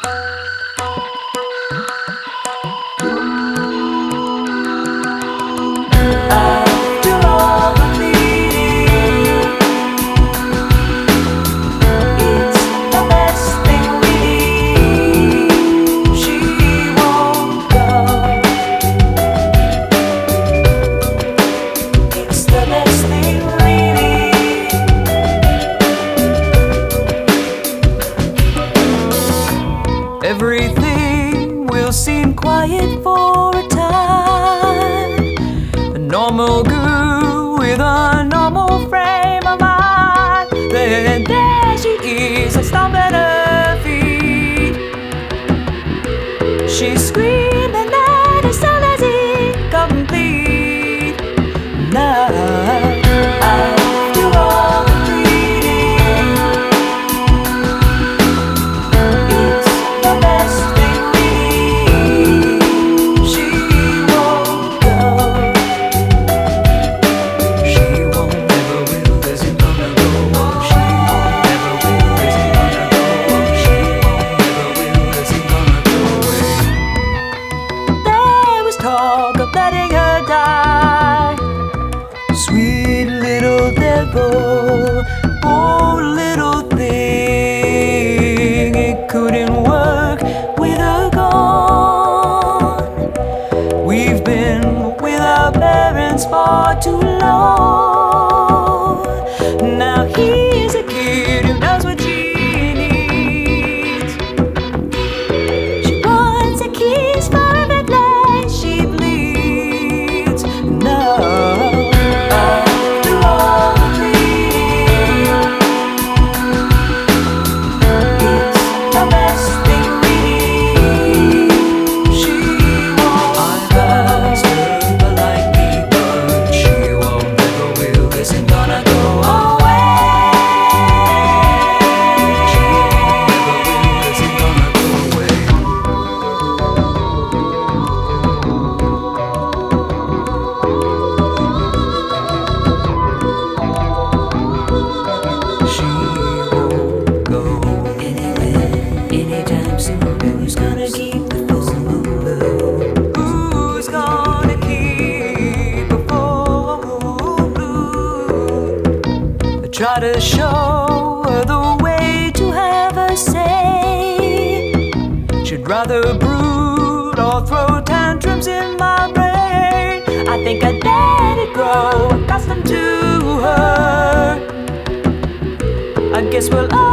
After all the bleeding, it's the best thing we need. She won't go. It's the best thing we need. Everything will seem quiet for a time. A normal girl with a normal frame of mind. Then there she is, I stomp at her feet. She's screaming that her soul is incomplete. Now, after all the bleeding, it's the best thing we need. She won't go. She won't, never will, isn't gonna go. She won't, never will, isn't gonna go. She won't, never will, isn't gonna go away. There was talk of letting her die. Sweet little devil, oh little thing, it couldn't work with her gone. We've been with our parents for too long. Now he's a kid who knows what she needs. She wants a kiss for every place she bleeds. Now, after all the bleeding, it's the best thing we need. She won't. I've asked her politely, but she won't, never will, isn't gonna go away. She won't, never will, isn't gonna go away. She won't go anywhere anytime soon. Who's gonna keep the full moon blue? Who's gonna keep the full moon blue? I try to show her the way to have her say. She'd rather brood or throw tantrums in my brain. I think I'd let it grow accustomed to her. I guess we'll